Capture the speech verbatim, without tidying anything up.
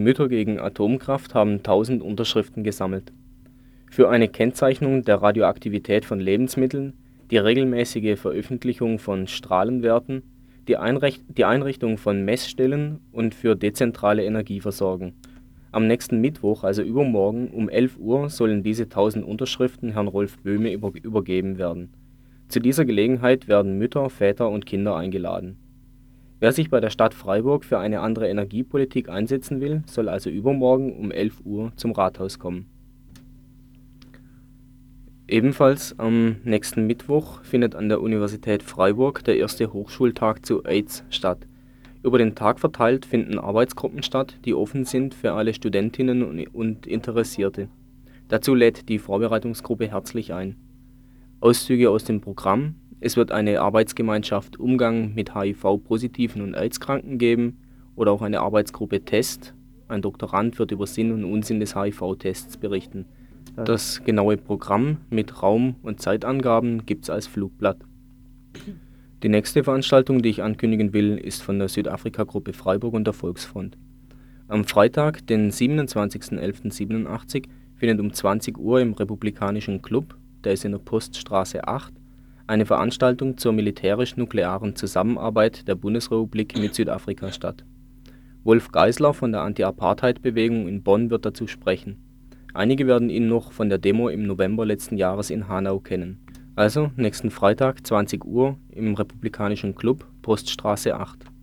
Mütter gegen Atomkraft haben tausend Unterschriften gesammelt. Für eine Kennzeichnung der Radioaktivität von Lebensmitteln, die regelmäßige Veröffentlichung von Strahlenwerten, die, Einricht die Einrichtung von Messstellen und für dezentrale Energieversorgung. Am nächsten Mittwoch, also übermorgen, um elf Uhr sollen diese tausend Unterschriften Herrn Rolf Böhme über übergeben werden. Zu dieser Gelegenheit werden Mütter, Väter und Kinder eingeladen. Wer sich bei der Stadt Freiburg für eine andere Energiepolitik einsetzen will, soll also übermorgen um elf Uhr zum Rathaus kommen. Ebenfalls am nächsten Mittwoch findet an der Universität Freiburg der erste Hochschultag zu AIDS statt. Über den Tag verteilt finden Arbeitsgruppen statt, die offen sind für alle Studentinnen und Interessierte. Dazu lädt die Vorbereitungsgruppe herzlich ein. Auszüge aus dem Programm: Es wird eine Arbeitsgemeinschaft Umgang mit H I V-Positiven und AIDS-Kranken geben oder auch eine Arbeitsgruppe Test. Ein Doktorand wird über Sinn und Unsinn des H I V-Tests berichten. Das genaue Programm mit Raum- und Zeitangaben gibt's als Flugblatt. Die nächste Veranstaltung, die ich ankündigen will, ist von der Südafrika-Gruppe Freiburg und der Volksfront. Am Freitag, den siebenundzwanzigsten elften siebenundachtzig, findet um zwanzig Uhr im Republikanischen Club, der ist in der Poststraße acht, eine Veranstaltung zur militärisch-nuklearen Zusammenarbeit der Bundesrepublik mit Südafrika statt. Wolf Geisler von der Anti-Apartheid-Bewegung in Bonn wird dazu sprechen. Einige werden ihn noch von der Demo im November letzten Jahres in Hanau kennen. Also nächsten Freitag, zwanzig Uhr, im Republikanischen Club, Poststraße acht.